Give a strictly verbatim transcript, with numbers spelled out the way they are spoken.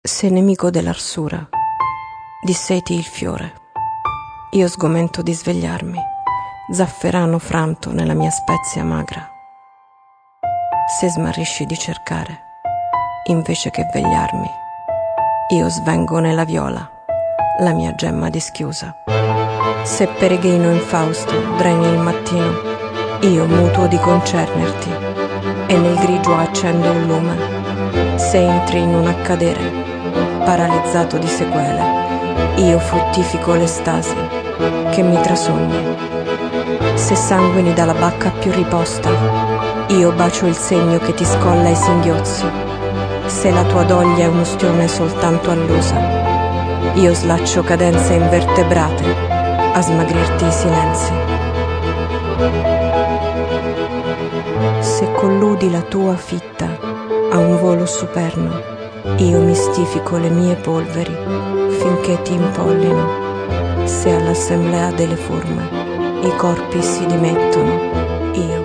Se nemico dell'arsura, disseti il fiore. Io sgomento di svegliarmi, zafferano franto nella mia spezia magra. Se smarrisci di cercare, invece che vegliarmi, io svengo nella viola, la mia gemma dischiusa. Se peregrino infausto dreni il mattino, io mutuo di concernerti, e nel grigio accendo un lume. Se entri in un accadere, paralizzato di sequele, io fruttifico l'estasi che mi trasogni. Se sanguini dalla bacca più riposta, io bacio il segno che ti scolla i singhiozzi. Se la tua doglia è un'ustione soltanto allusa, io slaccio cadenze invertebrate a smagrirti i silenzi. Se colludi la tua fitta a un volo superno, io mistifico le mie polveri finché ti impollino. Se all'assemblea delle forme i corpi si dimettono, io